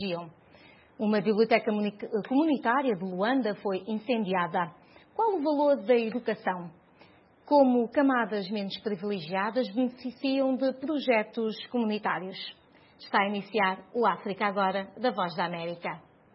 região. Uma biblioteca comunitária de Luanda foi incendiada. Qual o valor da educação? Como camadas menos privilegiadas beneficiam de projetos comunitários? Está a iniciar o África Agora, da Voz da América.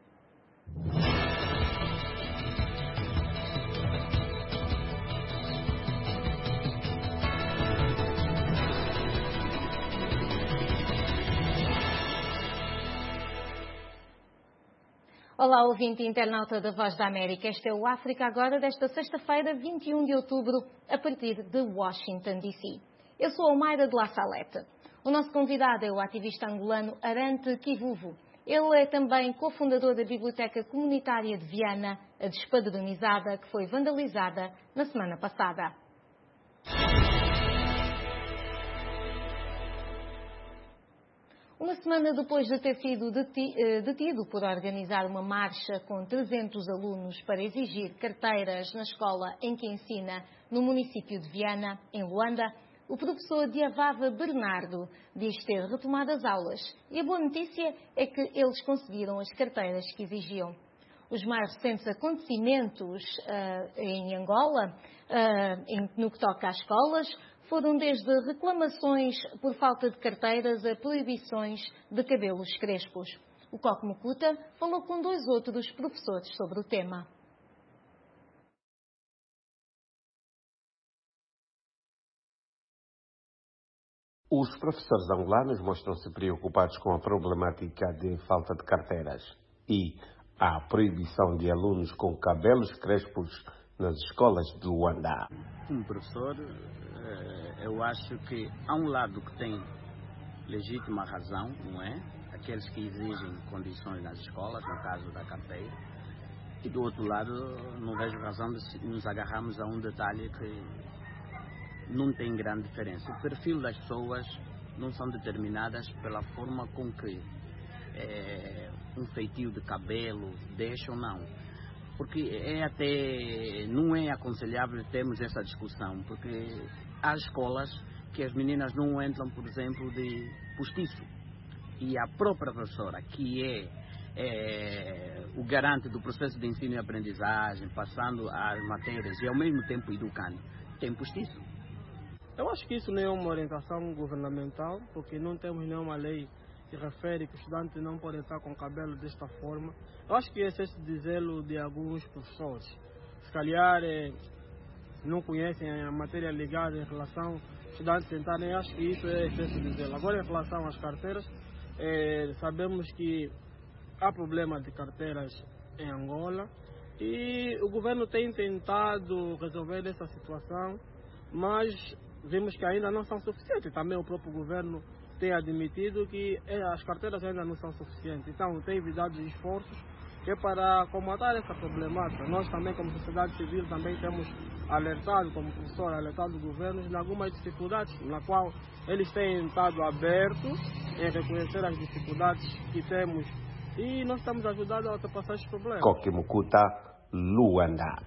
Olá, ouvinte e internauta da Voz da América. Este é o África Agora desta sexta-feira, 21 de outubro, a partir de Washington, D.C. Eu sou a Mayra de La Salete. O nosso convidado é o ativista angolano Arante Kivuvu. Ele é também cofundador da Biblioteca Comunitária de Viana, a despadronizada, que foi vandalizada na semana passada. Uma semana depois de ter sido detido por organizar uma marcha com 300 alunos para exigir carteiras na escola em que ensina no município de Viana, em Luanda, o professor Diavava Bernardo diz ter retomado as aulas. E a boa notícia é que eles conseguiram as carteiras que exigiam. Os mais recentes acontecimentos em Angola, no que toca às escolas, foram desde reclamações por falta de carteiras a proibições de cabelos crespos. O Coque Mukuta falou com 2 outros professores sobre o tema. Os professores angolanos mostram-se preocupados com a problemática de falta de carteiras e a proibição de alunos com cabelos crespos nas escolas de Luanda. Como professor, eu acho que há um lado que tem legítima razão, não é? Aqueles que exigem condições nas escolas, no caso da carteira. E do outro lado, não vejo razão de nos agarrarmos a um detalhe que não tem grande diferença. O perfil das pessoas não são determinadas pela forma com que um feitio de cabelo deixa ou não. Porque não é aconselhável termos essa discussão, porque há escolas que as meninas não entram, por exemplo, de postiço. E a própria professora, que é o garante do processo de ensino e aprendizagem, passando as matérias e ao mesmo tempo educando, tem postiço. Eu acho que isso não é uma orientação governamental, porque não temos nenhuma lei que refere que o estudante não pode estar com o cabelo desta forma. Eu acho que é excesso de zelo de alguns professores. Se calhar não conhecem a matéria ligada em relação aos estudantes tentarem, acho que isso é excesso de zelo. Agora, em relação às carteiras, sabemos que há problema de carteiras em Angola e o governo tem tentado resolver essa situação, mas vemos que ainda não são suficientes. Também o próprio governo tem admitido que as carteiras ainda não são suficientes. Então, tem dado esforços que é para combater essa problemática. Nós também, como sociedade civil, também temos alertado, como professor, alertado governos em algumas dificuldades, na qual eles têm estado abertos em reconhecer as dificuldades que temos e nós estamos ajudando a ultrapassar esses problemas. Coque Mukuta, Luanda.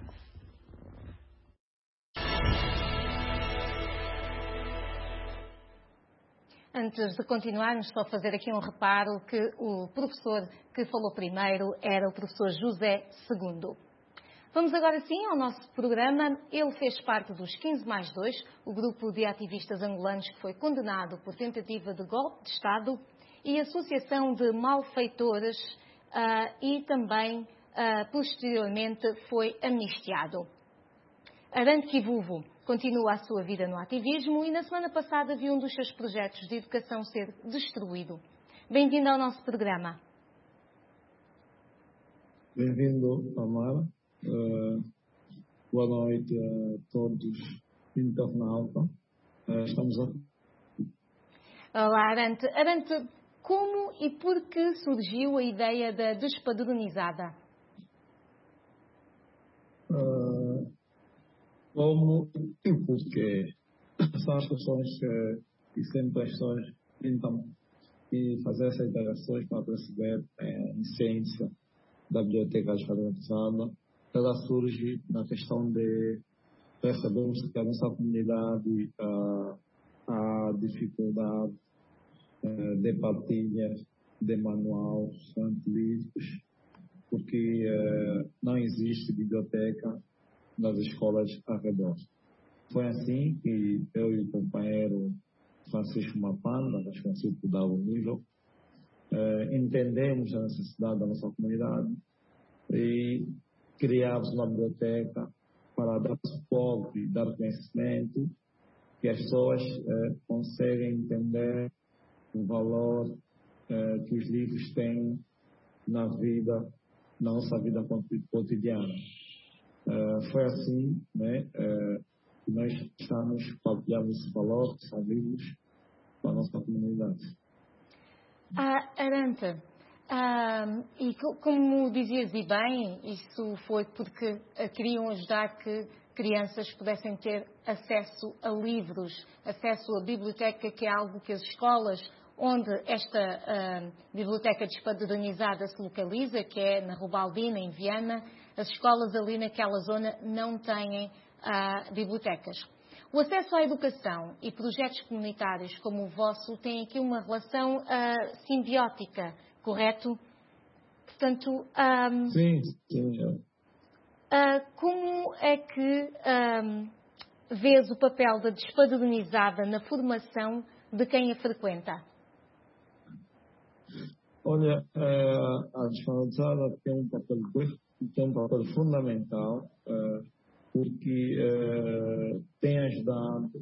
Antes de continuarmos, só fazer aqui um reparo que o professor que falou primeiro era o professor José II. Vamos agora sim ao nosso programa. Ele fez parte dos 15+2, o grupo de ativistas angolanos que foi condenado por tentativa de golpe de Estado e associação de malfeitores e também, posteriormente, foi amnistiado. Arante Kivuvu continua a sua vida no ativismo e na semana passada viu um dos seus projetos de educação ser destruído. Bem-vindo ao nosso programa. Bem-vindo, Amara. Boa noite a todos internautas. Estamos aqui. Olá, Arante. Arante, como e por que surgiu a ideia da despadronizada? Como e porque são as pessoas que sempre as pessoas tentam fazer essas interações para perceber a essência da biblioteca despadronizada. Ela surge na questão de percebermos que a nossa comunidade há dificuldade de partilha de manual, somente livros, porque não existe biblioteca nas escolas ao redor. Foi assim que eu e o companheiro Francisco Mapanda, responsável por dar o nível, entendemos a necessidade da nossa comunidade e criamos uma biblioteca para dar suporte, dar conhecimento, que as pessoas conseguem entender o valor que os livros têm na nossa vida cotidiana. Foi assim, né, que nós estamos partilhando esse valor, que são livros, para a nossa comunidade. Arante, e como dizias e bem, isso foi porque queriam ajudar que crianças pudessem ter acesso a livros, acesso à biblioteca, que é algo que as escolas onde esta biblioteca despadronizada se localiza, que é na Rubaldina, em Viana, as escolas ali naquela zona não têm bibliotecas. O acesso à educação e projetos comunitários como o vosso têm aqui uma relação simbiótica, correto? Portanto, sim. Como é que vês o papel da despadronizada na formação de quem a frequenta? Olha, a despadronizada tem um papel fundamental, porque tem ajudado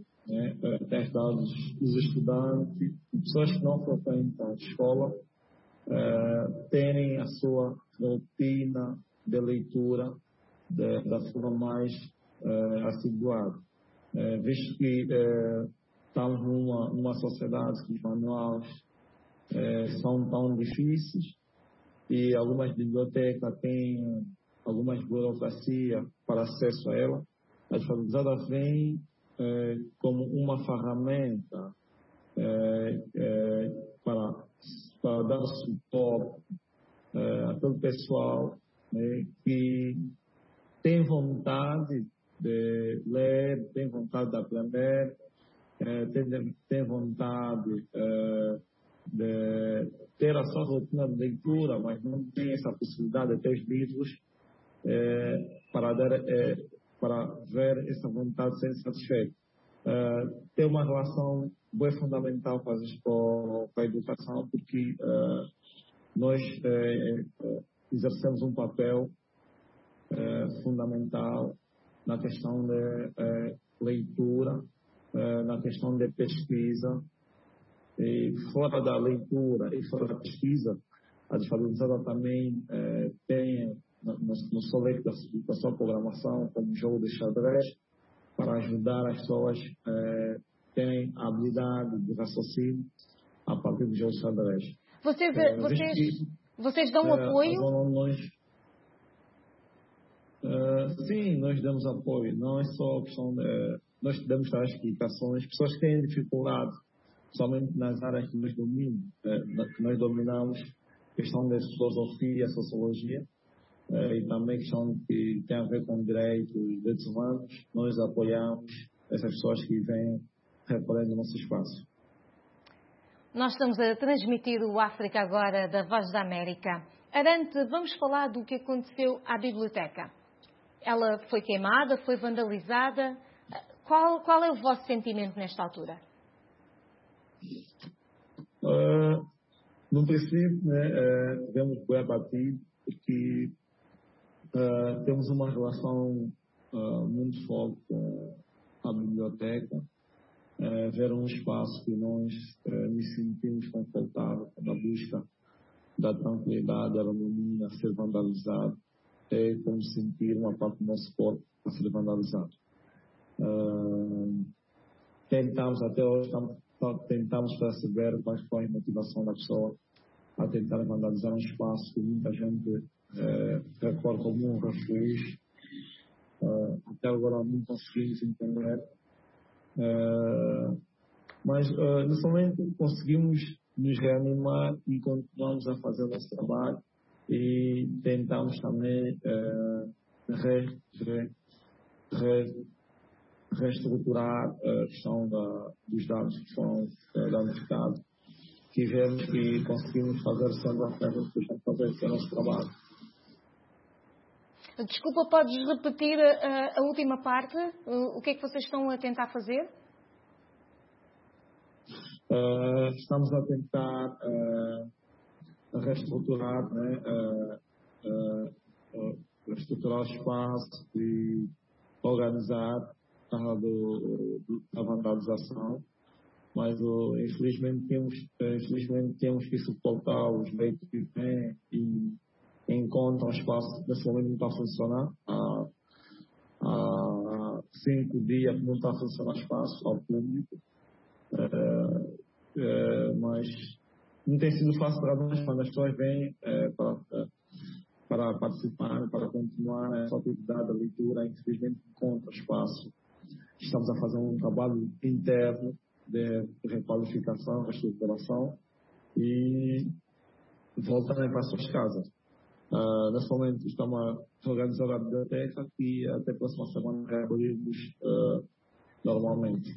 os estudantes, pessoas que não frequentam a escola, terem a sua rotina de leitura da forma mais acentuada. Visto que estamos numa sociedade que os manuais são tão difíceis e algumas bibliotecas têm algumas burocracias para acesso a ela, a despadronizada vem como uma ferramenta para dar suporte àquele pessoal que tem vontade de ler, tem vontade de aprender, tem vontade de ter a sua rotina de leitura, mas não tem essa possibilidade de ter os livros para ver essa vontade ser satisfeita. Tem uma relação bem fundamental com a educação, porque nós exercemos um papel fundamental na questão de leitura, na questão de pesquisa. E fora da leitura e fora da pesquisa, a despadronizada também tem no seu leito da sua programação como jogo de xadrez, para ajudar as pessoas a terem a habilidade de raciocínio a partir do jogo de xadrez. Vocês dão apoio? Sim, nós damos apoio. Não é só questão de... Nós damos as explicações. Pessoas que têm dificuldade, somente nas áreas que nós dominamos, questão de filosofia, sociologia, e também questão que tem a ver com direitos humanos, nós apoiamos essas pessoas que vêm recorrendo o nosso espaço. Nós estamos a transmitir o África Agora da Voz da América. Arante, vamos falar do que aconteceu à biblioteca. Ela foi queimada, foi vandalizada. Qual é o vosso sentimento nesta altura? No princípio, tivemos bem abatido, porque temos uma relação muito forte com a biblioteca. Ver um espaço que nós nos sentimos confortáveis na busca da tranquilidade, da harmonia, a ser vandalizado, é como sentir uma parte do nosso corpo a ser vandalizado. Tentamos até hoje, tentamos perceber quais foi a motivação da pessoa a tentar vandalizar um espaço que muita gente recorre como um refúgio. Até agora não conseguimos entender. Mas nesse momento conseguimos nos reanimar e continuamos a fazer o nosso trabalho e tentamos também reestruturar a questão dos dados que foram danificados, tivemos e conseguimos fazer sempre a fazer esse nosso trabalho. Desculpa, podes repetir a última parte? O que é que vocês estão a tentar fazer? Estamos a tentar reestruturar, reestruturar o espaço e organizar a vandalização, mas infelizmente temos que suportar os leitos que vêm e encontram espaço. Nesse momento não está a funcionar. Há 5 dias que não está a funcionar espaço ao público, mas não tem sido fácil para nós quando as pessoas vêm para participar, para continuar essa atividade da leitura. Infelizmente encontra espaço. Estamos a fazer um trabalho interno de requalificação, reestruturação e voltarem para as suas casas. Nesse momento estamos a organizar a biblioteca e até a próxima semana reabrirmos normalmente.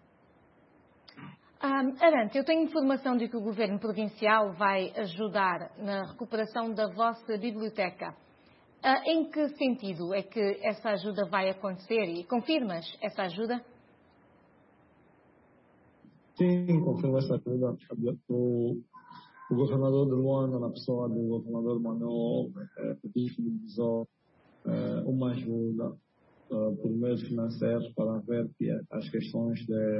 Arante, eu tenho informação de que o Governo Provincial vai ajudar na recuperação da vossa biblioteca. Em que sentido é que essa ajuda vai acontecer? E confirmas essa ajuda? Sim, confirmo essa ajuda. O governador de Luanda, na pessoa do governador Manuel, disponibilizou uma ajuda por meios financeiros para ver que as questões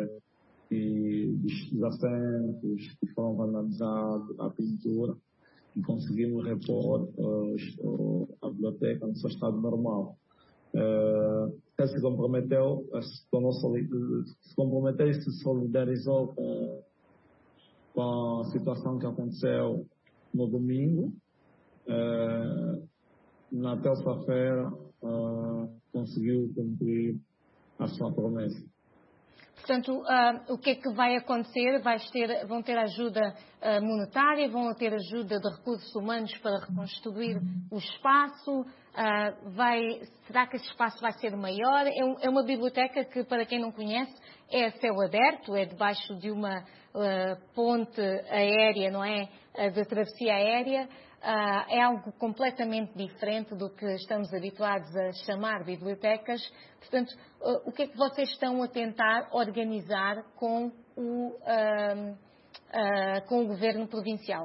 dos assentos que foram vandalizados, a pintura, e conseguimos repor a biblioteca no seu estado normal. Ele se comprometeu e se solidarizou com a situação que aconteceu no domingo. Na terça-feira conseguiu cumprir a sua promessa. Portanto, o que é que vai acontecer? Vão ter ajuda monetária, vão ter ajuda de recursos humanos para reconstruir o espaço? Será que esse espaço vai ser maior? É uma biblioteca que, para quem não conhece, é a céu aberto, é debaixo de uma ponte aérea, não é? De travessia aérea. É algo completamente diferente do que estamos habituados a chamar bibliotecas. Portanto, o que é que vocês estão a tentar organizar com o Governo Provincial?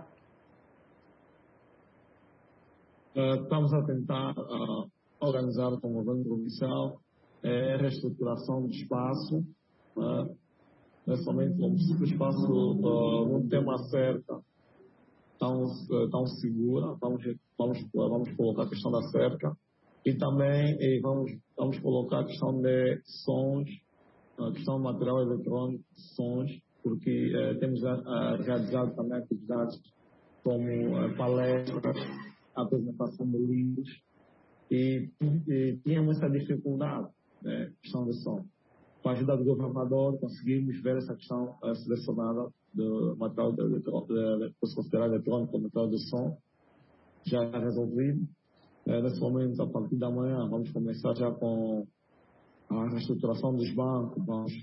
Estamos a tentar organizar com o Governo Provincial a reestruturação do espaço. Somente como se o espaço não tem uma cerca tão segura, vamos colocar a questão da cerca e também vamos colocar a questão de sons, a questão do material eletrônico, sons, porque temos realizado também atividades como palestras, apresentação de livros e tínhamos essa dificuldade, questão de som. Com a ajuda do governador, conseguimos ver essa questão selecionada do material considerado eletrônico, material de som, já resolvido. Nesse momento, a partir da manhã, vamos começar já com a reestruturação dos bancos,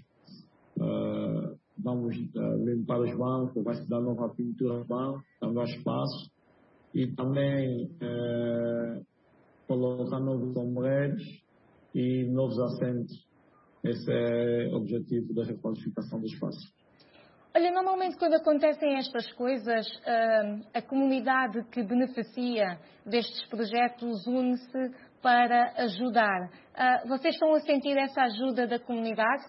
vamos limpar os bancos, vai se dar nova pintura no banco, dando espaço, e também colocar novos ombreiros e novos assentos. Esse é o objetivo da requalificação do espaço. Olha, normalmente quando acontecem estas coisas, a comunidade que beneficia destes projetos une-se para ajudar. Vocês estão a sentir essa ajuda da comunidade?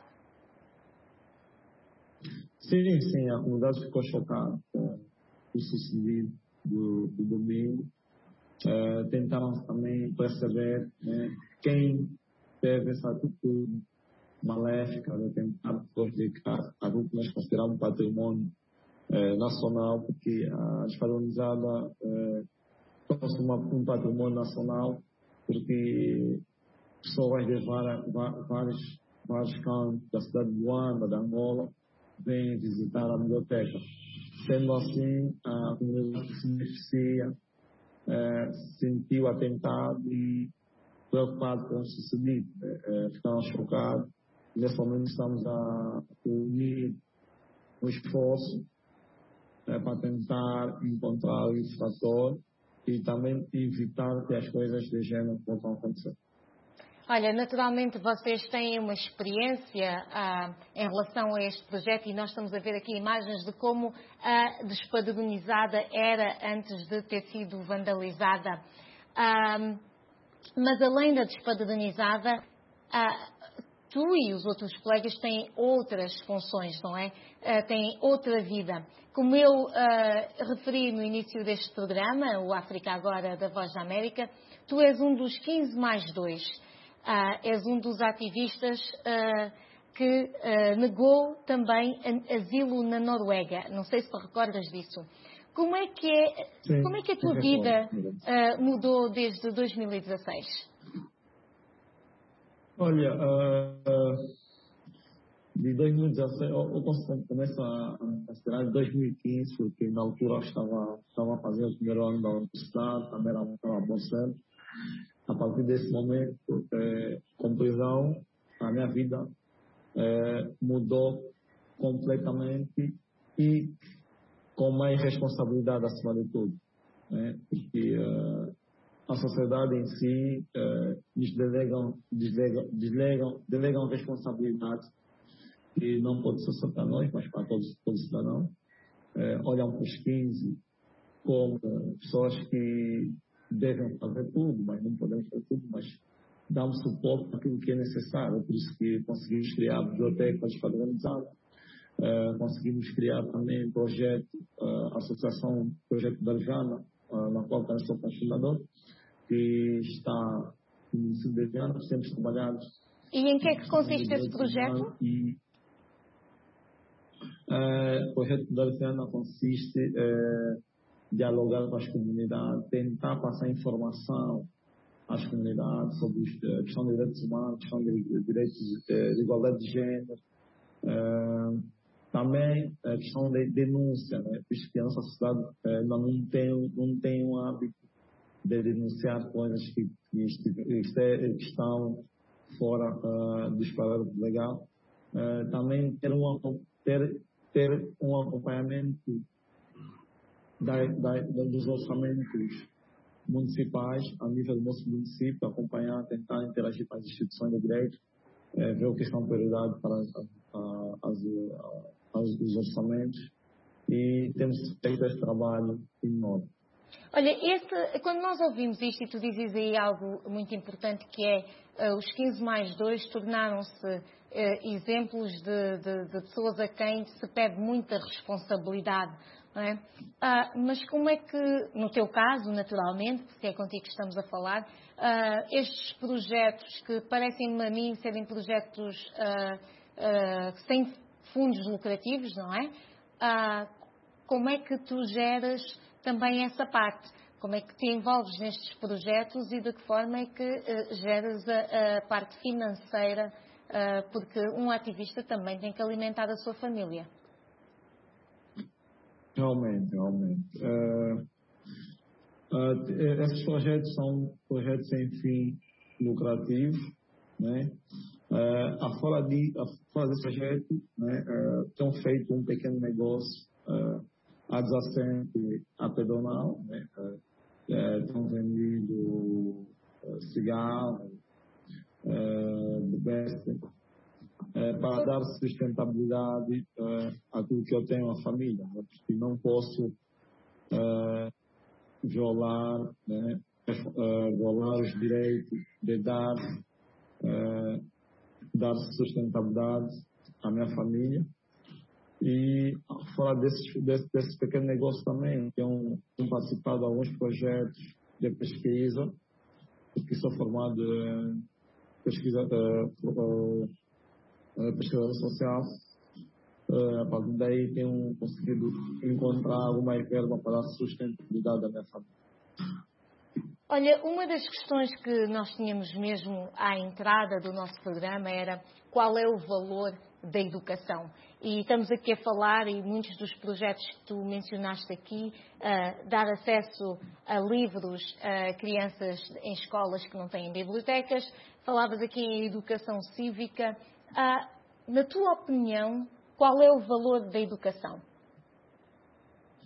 Sim, a comunidade ficou chocada com o sucedido do domingo. Tentaram também perceber quem teve essa atitude maléfica de tentar prejudicar aquilo que nós consideramos patrimônio nacional, porque a escalonizada torna-se um patrimônio nacional, porque pessoas de vários cantos da cidade de Luanda, da Angola, vêm visitar a biblioteca. Sendo assim, a comunidade que se beneficia sentiu atentado e preocupado com o sucedido, ficaram chocados. Nesse momento estamos a unir um esforço para tentar encontrar esse fator e também evitar que as coisas de género possam acontecer. Olha, naturalmente vocês têm uma experiência em relação a este projeto e nós estamos a ver aqui imagens de como a despadronizada era antes de ter sido vandalizada. Mas além da despadronizada, tu e os outros colegas têm outras funções, não é? Têm outra vida. Como eu referi no início deste programa, o África Agora da Voz da América, tu és um dos 15 mais 2. És um dos ativistas que negou também asilo na Noruega. Não sei se te recordas disso. Como é que a tua vida mudou desde 2016? Olha, de 2016, eu começo a considerar de 2015, porque na altura eu estava a fazer o primeiro ano da universidade, também estava bolsando. A partir desse momento, com prisão, a minha vida mudou completamente e com mais responsabilidade acima de tudo. Né? Porque a sociedade em si nos delegam responsabilidades que não pode ser só para nós, mas para todos os cidadãos. Olham para os 15 como pessoas que devem fazer tudo, mas não podemos fazer tudo, mas damos suporte para aquilo que é necessário. Por isso que conseguimos criar bibliotecas padronizadas, conseguimos criar também projeto, associação Projeto Darjana, na qual também sou fundador, que está no município de Viana, sempre trabalhados. E em que é que consiste esse projeto? O projeto Darjana consiste dialogar com as comunidades, tentar passar informação às comunidades sobre a questão de direitos humanos, questão de direitos de igualdade de gênero, também a questão de denúncia, né? Visto que a nossa sociedade não tem um hábito de denunciar coisas que estão fora dos parâmetros legais. Também ter um acompanhamento dos orçamentos municipais a nível do nosso município, acompanhar, tentar interagir com as instituições de direito, ver o que são prioridade para os orçamentos, e temos feito esse trabalho enorme. Olha, quando nós ouvimos isto, e tu dizes aí algo muito importante, que é os 15 mais 2 tornaram-se exemplos de pessoas a quem se pede muita responsabilidade. Não é? Mas como é que, no teu caso, naturalmente, porque é contigo que estamos a falar, estes projetos que parecem-me a mim serem projetos sem fundos lucrativos, não é? Como é que tu geras também essa parte? Como é que te envolves nestes projetos e de que forma é que geras a parte financeira? Porque um ativista também tem que alimentar a sua família. Realmente. Esses projetos são projetos sem fim lucrativos, né? Fora desse projeto, né, têm feito um pequeno negócio adjacente à pedonal, né? Estão vendendo cigarro, bebês, para dar sustentabilidade àquilo que eu tenho, a família, né? Porque não posso violar os direitos de dar sustentabilidade à minha família. E fora desse pequeno negócio também, tenho participado de alguns projetos de pesquisa, porque sou formado em pesquisador social. A partir daí tenho conseguido encontrar alguma verba para a sustentabilidade da minha família. Olha, uma das questões que nós tínhamos mesmo à entrada do nosso programa era qual é o valor da educação. E estamos aqui a falar, e muitos dos projetos que tu mencionaste aqui, dar acesso a livros a crianças em escolas que não têm bibliotecas. Falavas aqui em educação cívica. Na tua opinião, qual é o valor da educação?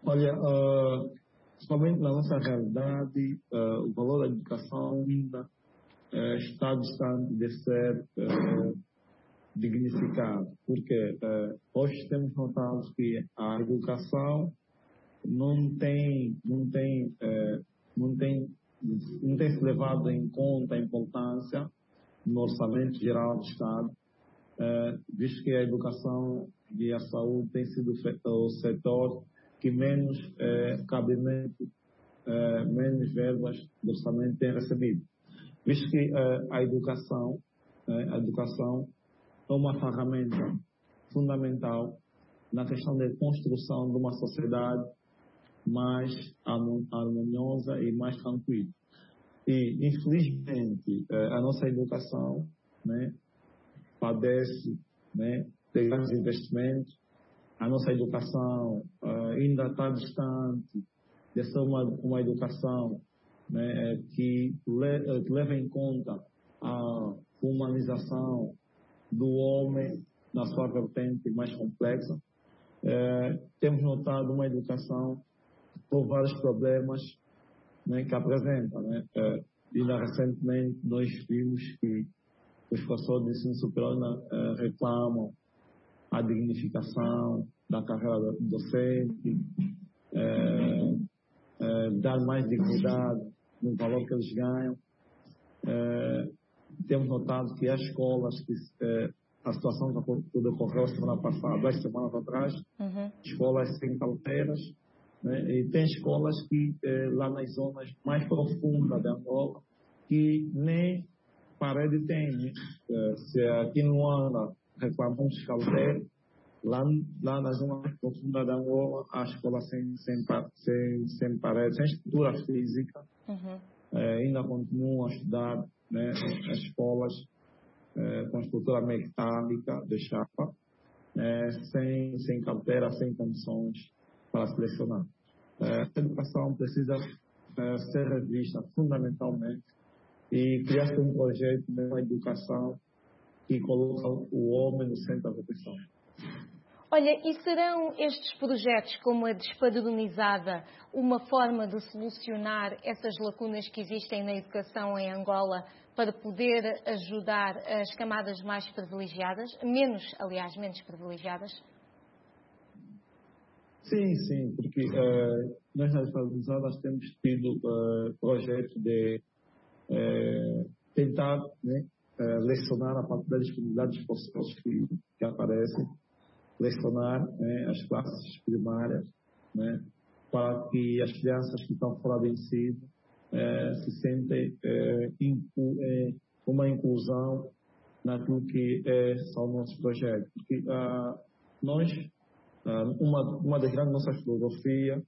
Olha, somente na nossa realidade, o valor da educação ainda está distante de ser dignificado, porque hoje temos notado que a educação não tem se levado em conta a importância no orçamento geral do Estado, visto que a educação e a saúde tem sido o setor que menos cabimento, menos verbas do orçamento tem recebido. Visto que a educação é uma ferramenta fundamental na questão da construção de uma sociedade mais harmoniosa e mais tranquila. E, infelizmente, a nossa educação, né, padece, né, de grandes investimentos. A nossa educação ainda está distante de ser uma educação, né, que leva em conta a humanização do homem na sua vertente mais complexa. Temos notado uma educação com vários problemas, né, que apresenta, né? Ainda recentemente nós vimos que os professores de ensino superior reclamam a dignificação da carreira docente, dar mais dignidade no valor que eles ganham. Temos notado que as escolas, a situação que decorreu semana passada, 2 semanas atrás, escolas sem carteiras, né? E tem escolas que lá nas zonas mais profundas de Angola que nem parede tem, né? Se aqui no Luanda reclamamos de carteira, lá na zona mais profunda de Angola, a escola sem parede, sem estrutura física, ainda continuam a estudar, né, as escolas com estrutura mecânica de chapa, sem carteira, sem condições para selecionar. A educação precisa ser revista fundamentalmente e criar-se um projeto de uma educação que coloca o homem no centro da atenção. Olha, e serão estes projetos, como a despadronizada, uma forma de solucionar essas lacunas que existem na educação em Angola para poder ajudar as camadas mais privilegiadas, menos privilegiadas? Sim, porque nós nas despadronizadas temos tido projeto de tentar, né, lecionar a partir das disponibilidades professores que aparecem, lecionar, né, as classes primárias, né, para que as crianças que estão fora do ensino se sentem uma inclusão naquilo que são nossos projetos. Porque nós, uma das grandes nossas filosofias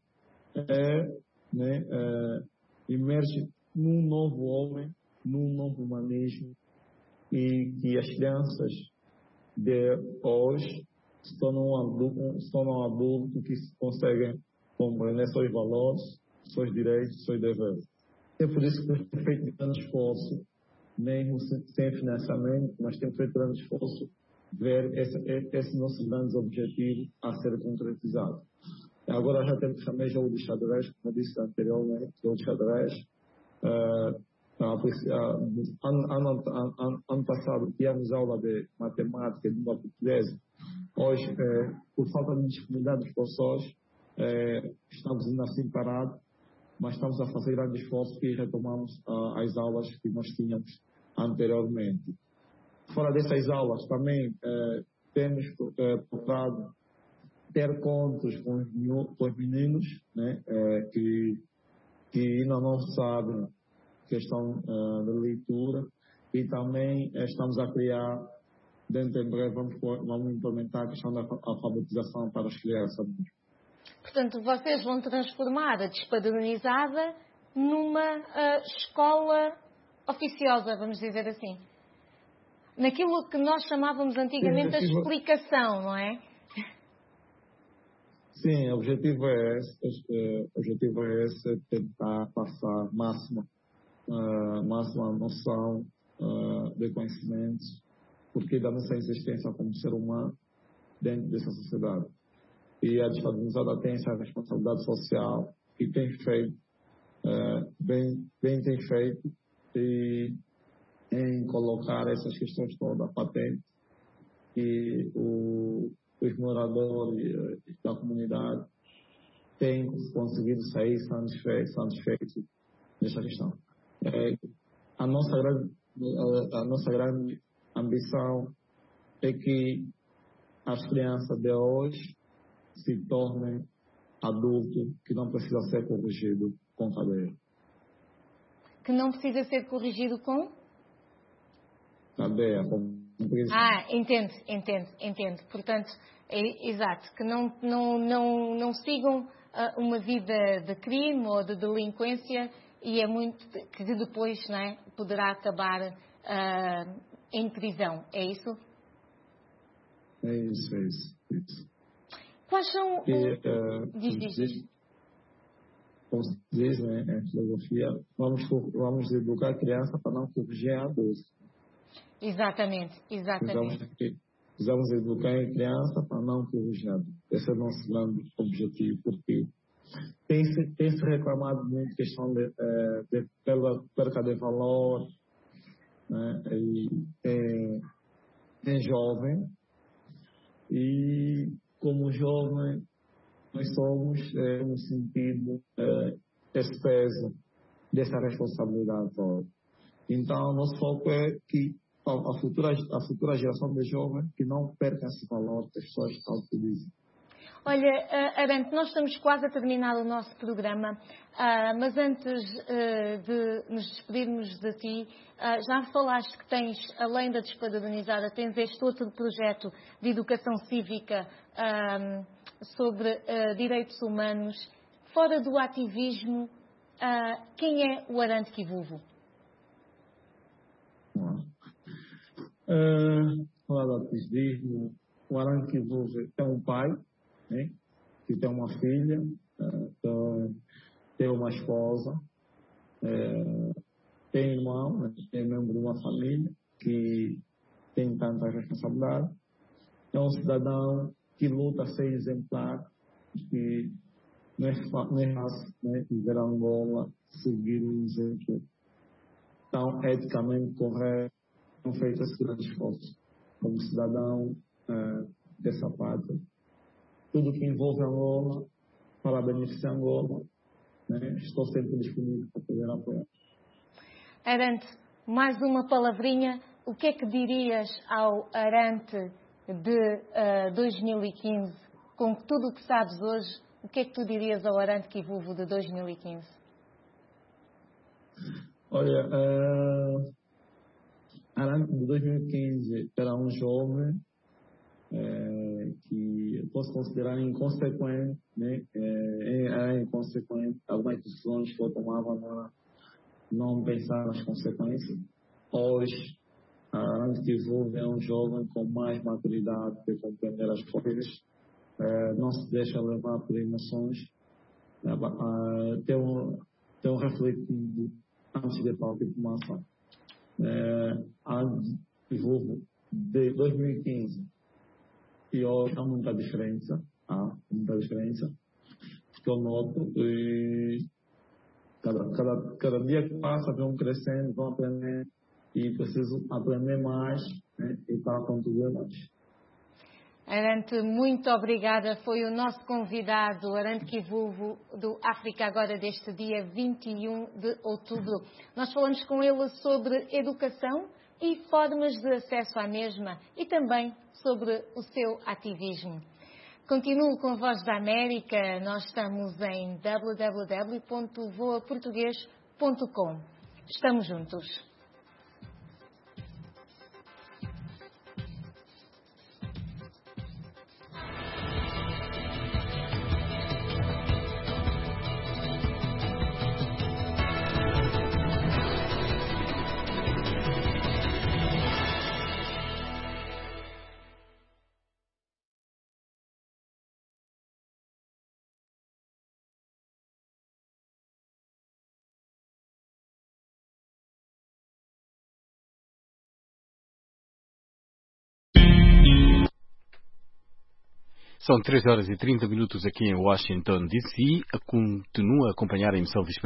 emerge num novo homem, num novo humanismo, e que as crianças de hoje se tornam adultos que conseguem compreender seus valores, seus direitos, seus deveres. É por isso que temos feito grande esforço, mesmo sem financiamento, mas temos feito grande esforço ver esse nosso grande objetivo a ser concretizado. Agora já temos também jogo de xadrez, como eu disse anteriormente, jogo de xadrez. Ano passado tínhamos aula de matemática e língua portuguesa. Hoje, por falta de disponibilidade dos professores, estamos ainda assim parados, mas estamos a fazer grande esforço e retomamos as aulas que nós tínhamos anteriormente. Fora dessas aulas, também temos procurado ter encontros com os meninos, né, que ainda não sabem questão da leitura, e também estamos a criar, dentro de breve, vamos implementar a questão da alfabetização para as crianças. Portanto, vocês vão transformar a despadronizada numa escola oficiosa, vamos dizer assim. Naquilo que nós chamávamos antigamente a explicação, não é? Sim, o objetivo é esse, tentar passar máxima noção de conhecimentos, porque da nossa existência como ser humano dentro dessa sociedade. e a disponibilizada tem essa responsabilidade social e tem feito, bem tem feito, e em colocar essas questões todas patentes, e os moradores da comunidade têm conseguido sair satisfeitos nessa questão. A nossa grande ambição é que as crianças de hoje se tornem adultos que não precisam ser corrigidos com cadeia. Que não precisa ser corrigido com? Cadeia, com prisão. Entendo. Portanto, exato, que não sigam uma vida de crime ou de delinquência, e é muito que depois, não é, poderá acabar em prisão. É isso? É isso. Quais são diz, como se diz, né, em filosofia, vamos educar a criança para não corrigir a adulto. Exatamente. Precisamos educar a criança para não corrigir a adulto. Esse é o nosso grande objetivo, porque tem se reclamado muito questão de perca de valor, né, em jovem, e como jovem nós somos no sentido esse peso dessa responsabilidade toda. Então nosso foco é que a futura geração de jovens que não perca esse valor que as pessoas tanto dizem. Olha, Arante, nós estamos quase a terminar o nosso programa, mas antes de nos despedirmos de ti, já falaste que tens, além da Despadronizada, tens este outro projeto de educação cívica sobre direitos humanos. Fora do ativismo, quem é o Arante Kivuvo? Fora do ativismo, o Arante Kivuvo é um pai, né, que tem uma filha, tem uma esposa, tem irmão, né, é membro de uma família que tem tanta responsabilidade. É um cidadão que luta a ser exemplar, que não é fácil, né, viver Angola, seguir um exemplo tão eticamente correto, não feito esse grande esforço como cidadão dessa pátria. Tudo que envolve Angola, para beneficiar Angola, né, estou sempre disponível para poder apoiar. Arante, mais uma palavrinha. O que é que dirias ao Arante de 2015? Com tudo o que sabes hoje, o que é que tu dirias ao Arante Kivuvo de 2015? Olha, Arante de 2015 era um jovem que eu posso considerar inconsequente, né? Era inconsequente. Algumas decisões que eu tomava não pensar nas consequências. Hoje, Arante Kivuvo é um jovem com mais maturidade de compreender as coisas, não se deixa levar por emoções, tem refletido antes de qualquer informação. Arante Kivuvo de 2015 e hoje há muita diferença, que eu noto, e cada dia que passa vão crescendo, vão aprendendo, e preciso aprender mais, né, e para contribuir mais. Arante, muito obrigada. Foi o nosso convidado, Arante Kivuvo, do África Agora, deste dia 21 de outubro. Nós falamos com ele sobre educação e formas de acesso à mesma, e também sobre o seu ativismo. Continuo com a Voz da América. Nós estamos em www.voaportugues.com. Estamos juntos. São 3 horas e 30 minutos aqui em Washington, D.C. Continua a acompanhar a emissão